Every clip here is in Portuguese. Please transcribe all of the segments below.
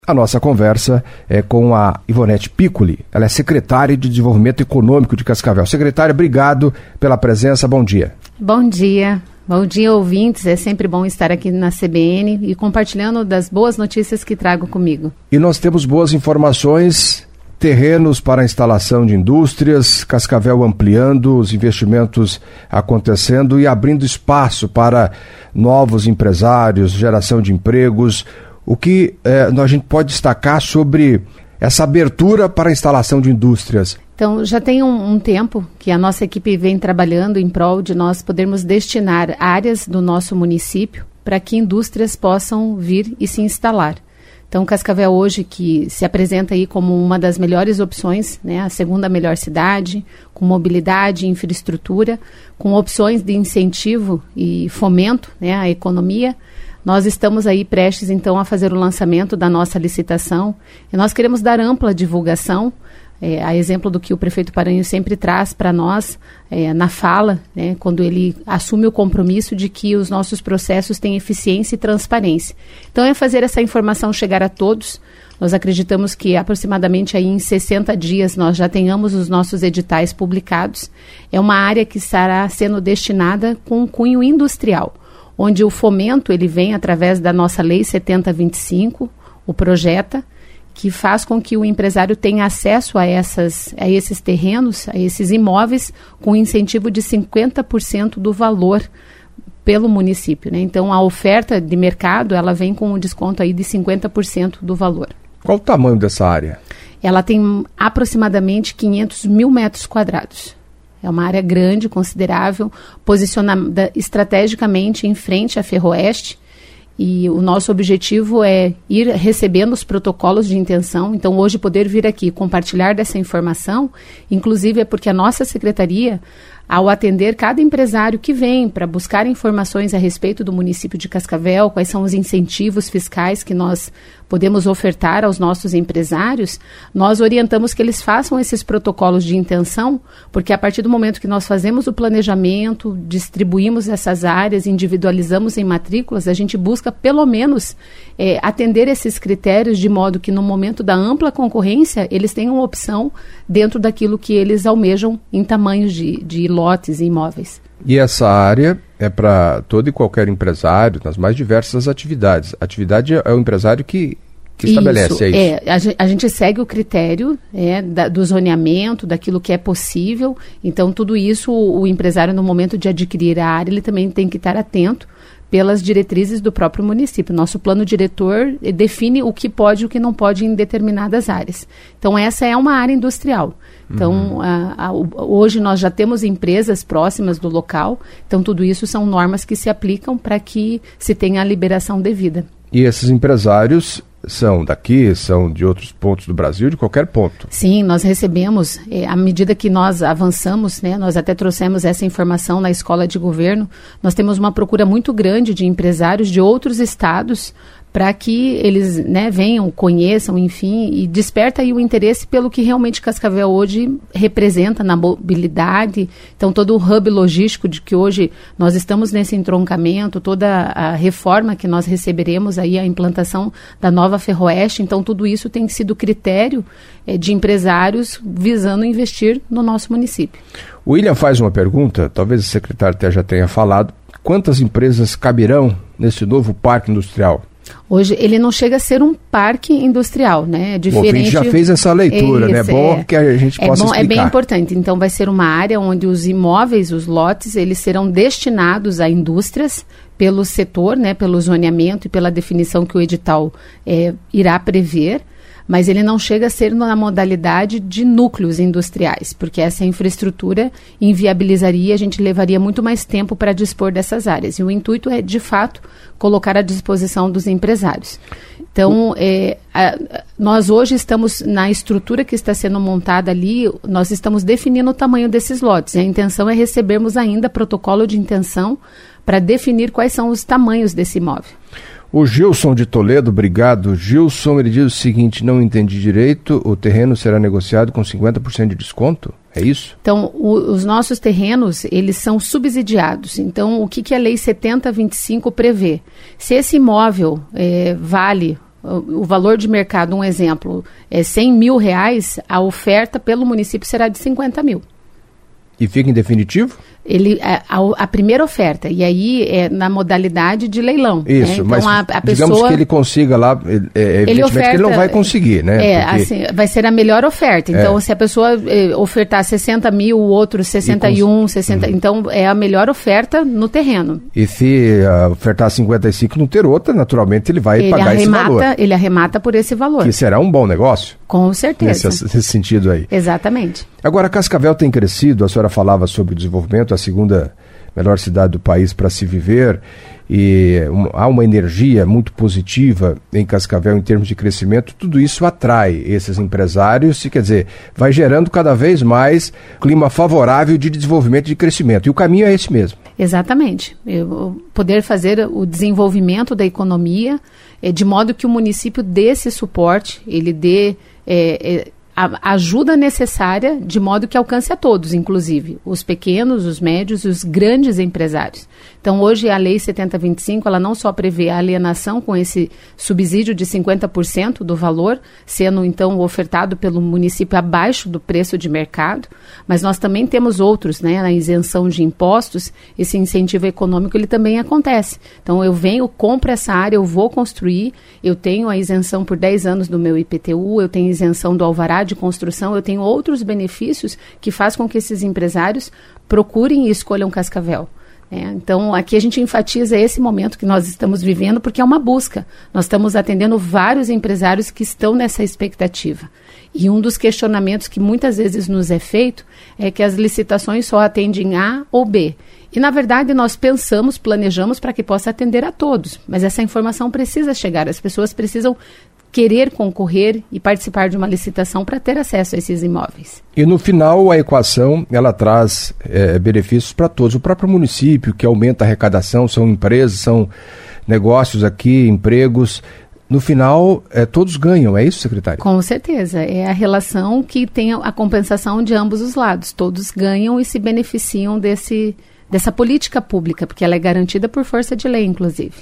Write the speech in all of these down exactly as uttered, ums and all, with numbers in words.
A nossa conversa é com a Ivonete Piccoli, ela é secretária de Desenvolvimento Econômico de Cascavel. Secretária, obrigado pela presença, bom dia. Bom dia, bom dia ouvintes, é sempre bom estar aqui na C B N e compartilhando das boas notícias que trago comigo. E nós temos boas informações, terrenos para a instalação de indústrias, Cascavel ampliando, os investimentos acontecendo e abrindo espaço para novos empresários, geração de empregos. O que eh, a gente pode destacar sobre essa abertura para a instalação de indústrias? Então, já tem um, um tempo que a nossa equipe vem trabalhando em prol de nós podermos destinar áreas do nosso município para que indústrias possam vir e se instalar. Então, Cascavel hoje, que se apresenta aí como uma das melhores opções, né, a segunda melhor cidade, com mobilidade e infraestrutura, com opções de incentivo e fomento, né, à economia. Nós estamos aí prestes, então, a fazer o lançamento da nossa licitação e nós queremos dar ampla divulgação, é, a exemplo do que o prefeito Paranhos sempre traz para nós é, na fala, né, quando ele assume o compromisso de que os nossos processos têm eficiência e transparência. Então, é fazer essa informação chegar a todos. Nós acreditamos que aproximadamente aí em sessenta dias nós já tenhamos os nossos editais publicados. É uma área que estará sendo destinada com um cunho industrial, onde o fomento ele vem através da nossa Lei setenta vinte e cinco, o Projeta, que faz com que o empresário tenha acesso a, essas, a esses terrenos, a esses imóveis, com incentivo de cinquenta por cento do valor pelo município, né? Então, a oferta de mercado, ela vem com um desconto aí de cinquenta por cento do valor. Qual o tamanho dessa área? Ela tem aproximadamente quinhentos mil metros quadrados. É uma área grande, considerável, posicionada estrategicamente em frente à Ferroeste. E o nosso objetivo é ir recebendo os protocolos de intenção. Então, hoje, poder vir aqui compartilhar dessa informação, inclusive é porque a nossa secretaria, ao atender cada empresário que vem para buscar informações a respeito do município de Cascavel, quais são os incentivos fiscais que nós podemos ofertar aos nossos empresários, nós orientamos que eles façam esses protocolos de intenção, porque a partir do momento que nós fazemos o planejamento, distribuímos essas áreas, individualizamos em matrículas, a gente busca pelo menos é, atender esses critérios de modo que no momento da ampla concorrência, eles tenham opção dentro daquilo que eles almejam em tamanhos de, de lotes e imóveis. E essa área é para todo e qualquer empresário, nas mais diversas atividades. A atividade é o empresário que, que estabelece, isso, é isso? É, a, a gente segue o critério é, da, do zoneamento, daquilo que é possível. Então, tudo isso, o, o empresário, no momento de adquirir a área, ele também tem que estar atento pelas diretrizes do próprio município. Nosso plano diretor define o que pode e o que não pode em determinadas áreas. Então, essa é uma área industrial. Então, uhum. a, a, hoje nós já temos empresas próximas do local, então tudo isso são normas que se aplicam para que se tenha a liberação devida. E esses empresários são daqui, são de outros pontos do Brasil, de qualquer ponto? Sim, nós recebemos, é, à medida que nós avançamos, né, nós até trouxemos essa informação na Escola de Governo, nós temos uma procura muito grande de empresários de outros estados para que eles, né, venham, conheçam, enfim, e desperta aí o interesse pelo que realmente Cascavel hoje representa na mobilidade. Então, todo o hub logístico de que hoje nós estamos nesse entroncamento, toda a reforma que nós receberemos aí, a implantação da nova Ferroeste, então tudo isso tem sido critério é, de empresários visando investir no nosso município. O William faz uma pergunta, talvez o secretário até já tenha falado, quantas empresas caberão nesse novo parque industrial? Hoje ele não chega a ser um parque industrial, né? É diferente. O ouvinte já fez essa leitura, é isso, né? É bom é, que a gente é possa bom, explicar. É bem importante. Então vai ser uma área onde os imóveis, os lotes, eles serão destinados a indústrias pelo setor, né? Pelo zoneamento e pela definição que o edital é, irá prever. Mas ele não chega a ser na modalidade de núcleos industriais, porque essa infraestrutura inviabilizaria, a gente levaria muito mais tempo para dispor dessas áreas. E o intuito é, de fato, colocar à disposição dos empresários. Então, é, a, nós hoje estamos na estrutura que está sendo montada ali, nós estamos definindo o tamanho desses lotes. E a intenção é recebermos ainda protocolo de intenção para definir quais são os tamanhos desse imóvel. O Gilson de Toledo, obrigado. Gilson, ele diz o seguinte, não entendi direito, o terreno será negociado com cinquenta por cento de desconto? É isso? Então, o, os nossos terrenos, eles são subsidiados. Então, o que, que a Lei setenta vinte e cinco prevê? Se esse imóvel é, vale o, o valor de mercado, um exemplo, é cem mil reais, a oferta pelo município será de cinquenta mil. E fica em definitivo? Ele, a, a, a primeira oferta, e aí é na modalidade de leilão. Isso, né? Então, mas a, a digamos pessoa, que ele consiga lá, é, evidentemente ele, oferta, que ele não vai conseguir, né? É, Porque... assim, vai ser a melhor oferta. Então, é. se a pessoa é, ofertar sessenta mil, o outro sessenta e um, cons... sessenta, uhum. Então é a melhor oferta no terreno. E se uh, ofertar cinquenta e cinco não ter outra, naturalmente ele vai ele pagar arremata, esse valor. Ele arremata por esse valor. Que será um bom negócio? Com certeza. Nesse, nesse sentido aí. Exatamente. Agora, Cascavel tem crescido, a senhora falava sobre o desenvolvimento, a segunda melhor cidade do país para se viver, e um, há uma energia muito positiva em Cascavel em termos de crescimento. Tudo isso atrai esses empresários e, quer dizer, vai gerando cada vez mais clima favorável de desenvolvimento e de crescimento. E o caminho é esse mesmo. Exatamente. Eu poder fazer o desenvolvimento da economia é, de modo que o município dê esse suporte, ele dê... É, é, a ajuda necessária de modo que alcance a todos, inclusive os pequenos, os médios e os grandes empresários. Então, hoje a Lei setenta vinte e cinco, ela não só prevê a alienação com esse subsídio de cinquenta por cento do valor, sendo então ofertado pelo município abaixo do preço de mercado, mas nós também temos outros, né, na isenção de impostos, esse incentivo econômico, ele também acontece. Então, eu venho, compro essa área, eu vou construir, eu tenho a isenção por dez anos do meu I P T U, eu tenho isenção do alvará de construção, eu tenho outros benefícios que faz com que esses empresários procurem e escolham Cascavel. É, então, aqui a gente enfatiza esse momento que nós estamos vivendo, porque é uma busca. Nós estamos atendendo vários empresários que estão nessa expectativa. E um dos questionamentos que muitas vezes nos é feito é que as licitações só atendem A ou B. E, na verdade, nós pensamos, planejamos para que possa atender a todos. Mas essa informação precisa chegar, as pessoas precisam querer concorrer e participar de uma licitação para ter acesso a esses imóveis. E no final a equação ela traz é, benefícios para todos. O próprio município que aumenta a arrecadação, são empresas, são negócios aqui, empregos. No final é, todos ganham, é isso, secretário? Com certeza, é a relação que tem a compensação de ambos os lados. Todos ganham e se beneficiam desse, dessa política pública, porque ela é garantida por força de lei, inclusive.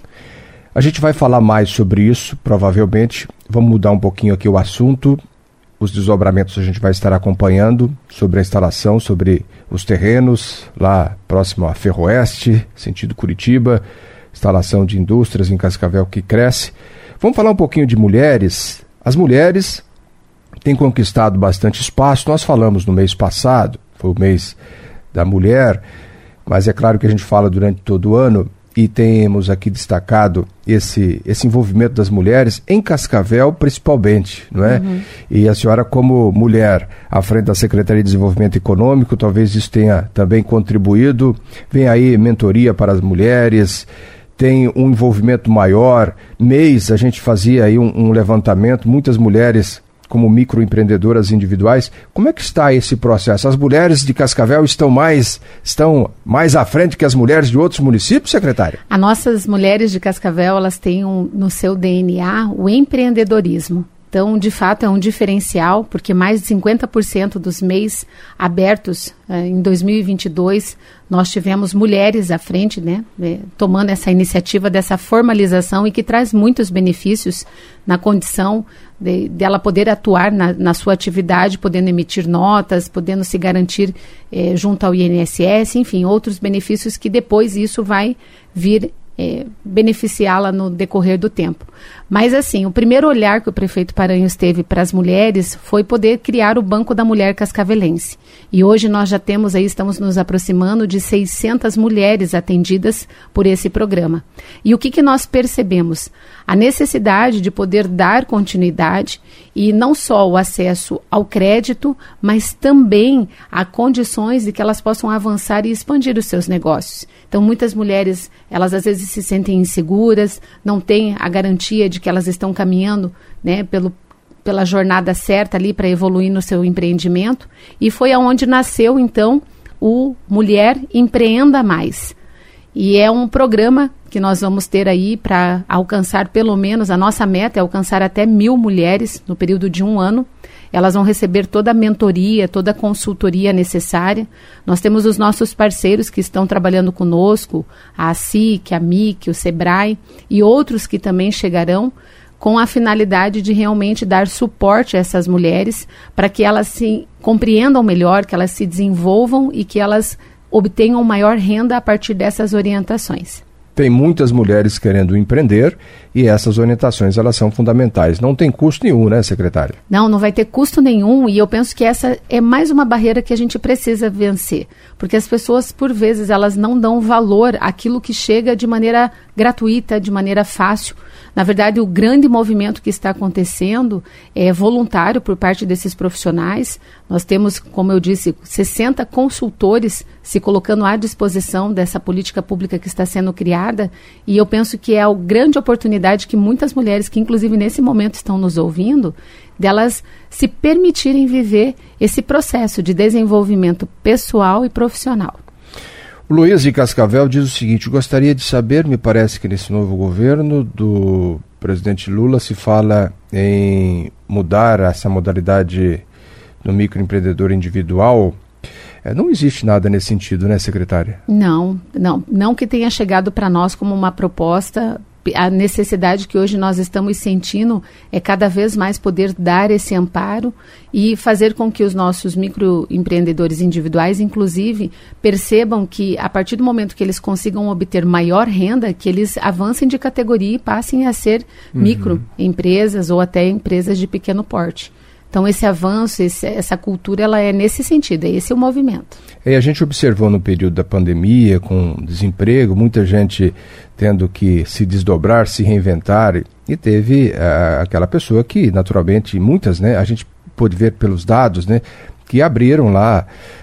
A gente vai falar mais sobre isso, provavelmente. Vamos mudar um pouquinho aqui o assunto. Os desdobramentos a gente vai estar acompanhando sobre a instalação, sobre os terrenos lá próximo a Ferroeste, sentido Curitiba, instalação de indústrias em Cascavel que cresce. Vamos falar um pouquinho de mulheres. As mulheres têm conquistado bastante espaço. Nós falamos no mês passado, foi o mês da mulher, mas é claro que a gente fala durante todo o ano. E temos aqui destacado esse, esse envolvimento das mulheres em Cascavel, principalmente, não é? Uhum. E a senhora, como mulher à frente da Secretaria de Desenvolvimento Econômico, talvez isso tenha também contribuído. Vem aí mentoria para as mulheres, tem um envolvimento maior. Mês a gente fazia aí um, um levantamento, muitas mulheres como microempreendedoras individuais. Como é que está esse processo? As mulheres de Cascavel estão mais, estão mais à frente que as mulheres de outros municípios, secretária? As nossas mulheres de Cascavel, elas têm um, no seu D N A o empreendedorismo. Então, de fato, é um diferencial, porque mais de cinquenta por cento dos M E Is abertos eh, em dois mil e vinte e dois, nós tivemos mulheres à frente, né, eh, tomando essa iniciativa dessa formalização e que traz muitos benefícios na condição de, de ela poder atuar na, na sua atividade, podendo emitir notas, podendo se garantir eh, junto ao I N S S, enfim, outros benefícios que depois isso vai vir É, beneficiá-la no decorrer do tempo. Mas assim, o primeiro olhar que o prefeito Paranhos teve para as mulheres foi poder criar o Banco da Mulher Cascavelense. E hoje nós já temos aí, estamos nos aproximando de seiscentas mulheres atendidas por esse programa. E o que, que nós percebemos? A necessidade de poder dar continuidade e não só o acesso ao crédito, mas também a condições de que elas possam avançar e expandir os seus negócios. Então, muitas mulheres, elas às vezes se sentem inseguras, não têm a garantia de que elas estão caminhando, né, pelo, pela jornada certa ali para evoluir no seu empreendimento. E foi aonde nasceu, então, o Mulher Empreenda Mais. E é um programa que nós vamos ter aí para alcançar pelo menos, a nossa meta é alcançar até mil mulheres no período de um ano. Elas vão receber toda a mentoria, toda a consultoria necessária. Nós temos os nossos parceiros que estão trabalhando conosco, a ASIC, a M I C, o SEBRAE e outros que também chegarão com a finalidade de realmente dar suporte a essas mulheres para que elas se compreendam melhor, que elas se desenvolvam e que elas obtenham maior renda a partir dessas orientações. Tem muitas mulheres querendo empreender e essas orientações elas são fundamentais. Não tem custo nenhum, né, secretária? Não, não vai ter custo nenhum e eu penso que essa é mais uma barreira que a gente precisa vencer. Porque as pessoas, por vezes, elas não dão valor àquilo que chega de maneira gratuita, de maneira fácil. Na verdade, o grande movimento que está acontecendo é voluntário por parte desses profissionais. Nós temos, como eu disse, sessenta consultores se colocando à disposição dessa política pública que está sendo criada e eu penso que é a grande oportunidade que muitas mulheres, que inclusive nesse momento estão nos ouvindo, delas se permitirem viver esse processo de desenvolvimento pessoal e profissional. O Luiz de Cascavel diz o seguinte: gostaria de saber, me parece que nesse novo governo do presidente Lula se fala em mudar essa modalidade do microempreendedor individual. É, não existe nada nesse sentido, né, secretária? Não, não, não que tenha chegado para nós como uma proposta. A necessidade que hoje nós estamos sentindo é cada vez mais poder dar esse amparo e fazer com que os nossos microempreendedores individuais, inclusive, percebam que a partir do momento que eles consigam obter maior renda, que eles avancem de categoria e passem a ser uhum. microempresas ou até empresas de pequeno porte. Então, esse avanço, esse, essa cultura, ela é nesse sentido, esse é o movimento. E a gente observou no período da pandemia, com desemprego, muita gente tendo que se desdobrar, se reinventar, e teve uh, aquela pessoa que, naturalmente, muitas, né, a gente pôde ver pelos dados, né, que abriram lá,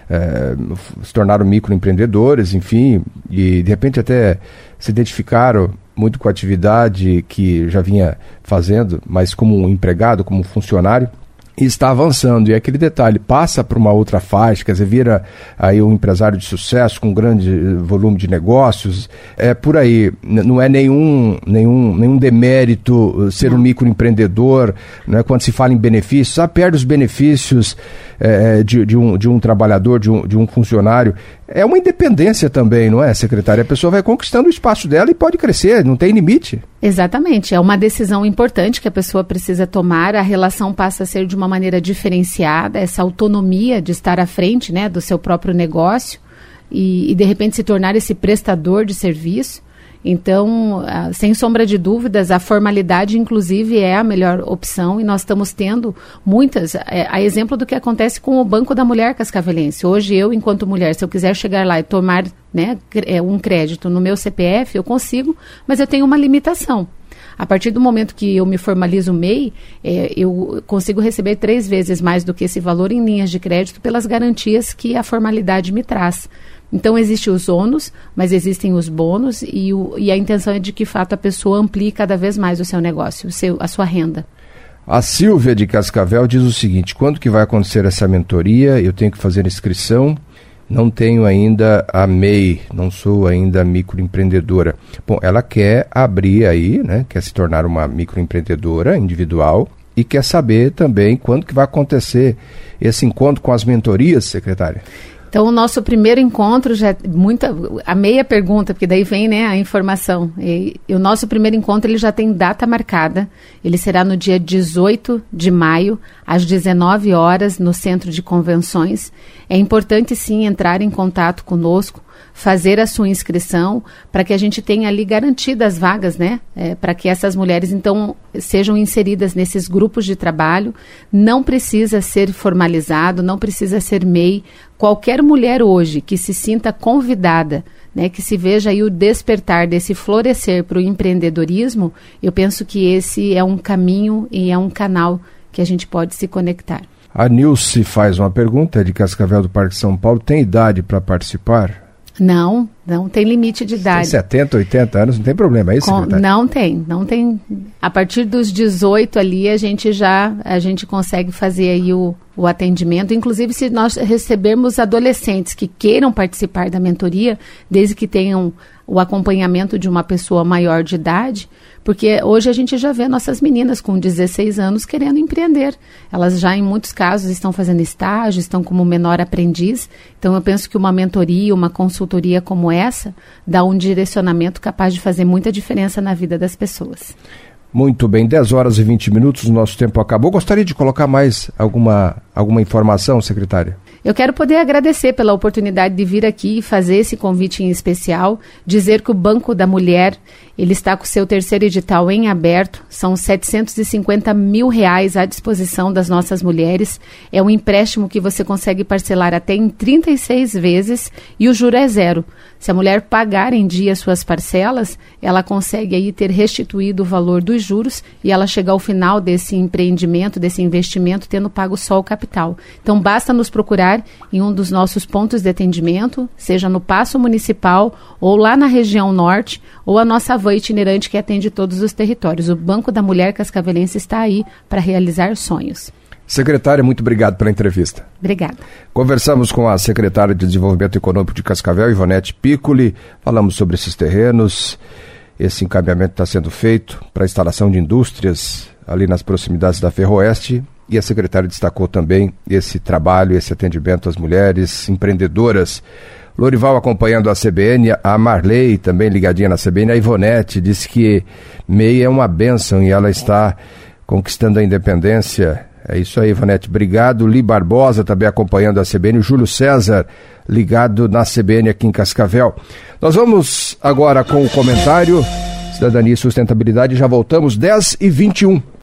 uh, se tornaram microempreendedores, enfim, e de repente até se identificaram muito com a atividade que já vinha fazendo, mas como um empregado, como um funcionário, e está avançando, e aquele detalhe passa para uma outra faixa, quer dizer, vira aí um empresário de sucesso com grande volume de negócios, é por aí, não é nenhum, nenhum, nenhum demérito ser um microempreendedor, né, quando se fala em benefícios, ah, perde os benefícios é, de, de, um, de um trabalhador, de um, de um funcionário, é uma independência também, não é, secretária? A pessoa vai conquistando o espaço dela e pode crescer, não tem limite. Exatamente, é uma decisão importante que a pessoa precisa tomar, a relação passa a ser de uma maneira diferenciada, essa autonomia de estar à frente, né, do seu próprio negócio e, e de repente se tornar esse prestador de serviço. Então, uh, sem sombra de dúvidas, a formalidade, inclusive, é a melhor opção e nós estamos tendo muitas, é, a exemplo do que acontece com o Banco da Mulher Cascavelense. Hoje, eu, enquanto mulher, se eu quiser chegar lá e tomar, né, um crédito no meu C P F, eu consigo, mas eu tenho uma limitação. A partir do momento que eu me formalizo o M E I, é, eu consigo receber três vezes mais do que esse valor em linhas de crédito pelas garantias que a formalidade me traz. Então, existem os ônus, mas existem os bônus e, o, e a intenção é de que, de fato, a pessoa amplie cada vez mais o seu negócio, o seu, a sua renda. A Silvia de Cascavel diz o seguinte: quando que vai acontecer essa mentoria? Eu tenho que fazer inscrição, não tenho ainda a M E I, não sou ainda microempreendedora. Bom, ela quer abrir aí, né, quer se tornar uma microempreendedora individual e quer saber também quando que vai acontecer esse encontro com as mentorias, secretária. Então, o nosso primeiro encontro, já muita, a meia pergunta, porque daí vem, né, a informação. E, e o nosso primeiro encontro ele já tem data marcada. Ele será no dia dezoito de maio, às dezenove horas, no Centro de Convenções. É importante, sim, entrar em contato conosco, fazer a sua inscrição, para que a gente tenha ali garantidas vagas, né? É, para que essas mulheres, então, sejam inseridas nesses grupos de trabalho. Não precisa ser formalizado, não precisa ser M E I. Qualquer mulher hoje que se sinta convidada, né, que se veja aí o despertar desse florescer para o empreendedorismo, eu penso que esse é um caminho e é um canal que a gente pode se conectar. A Nilce faz uma pergunta, de Cascavel do Parque São Paulo: tem idade para participar? Não, não tem limite de idade. Tem setenta, oitenta anos, não tem problema, é isso, secretário? Não tem, não tem. A partir dos dezoito ali, a gente já, a gente consegue fazer aí o, o atendimento. Inclusive, se nós recebermos adolescentes que queiram participar da mentoria, desde que tenham o acompanhamento de uma pessoa maior de idade, porque hoje a gente já vê nossas meninas com dezesseis anos querendo empreender. Elas já, em muitos casos, estão fazendo estágio, estão como menor aprendiz. Então, eu penso que uma mentoria, uma consultoria como essa, dá um direcionamento capaz de fazer muita diferença na vida das pessoas. Muito bem, dez horas e vinte minutos, o nosso tempo acabou. Gostaria de colocar mais alguma, alguma informação, secretária? Eu quero poder agradecer pela oportunidade de vir aqui e fazer esse convite em especial, dizer que o Banco da Mulher, ele está com o seu terceiro edital em aberto, são setecentos e cinquenta mil reais à disposição das nossas mulheres, é um empréstimo que você consegue parcelar até em trinta e seis vezes e o juro é zero. Se a mulher pagar em dia suas parcelas, ela consegue aí ter restituído o valor dos juros e ela chegar ao final desse empreendimento, desse investimento, tendo pago só o capital. Então, basta nos procurar em um dos nossos pontos de atendimento, seja no Paço Municipal ou lá na região norte, ou a nossa van itinerante que atende todos os territórios. O Banco da Mulher Cascavelense está aí para realizar sonhos. Secretária, muito obrigado pela entrevista. Obrigada. Conversamos com a secretária de Desenvolvimento Econômico de Cascavel, Ivonete Piccoli, falamos sobre esses terrenos, esse encaminhamento está sendo feito para a instalação de indústrias ali nas proximidades da Ferroeste, e a secretária destacou também esse trabalho, esse atendimento às mulheres empreendedoras. Lorival acompanhando a C B N, a Marley também ligadinha na C B N, a Ivonete disse que M E I é uma bênção e ela está conquistando a independência. É isso aí, Ivonete, obrigado. Li Barbosa também acompanhando a C B N, o Júlio César ligado na C B N aqui em Cascavel. Nós vamos agora com o comentário Cidadania e Sustentabilidade, já voltamos, dez e vinte e um.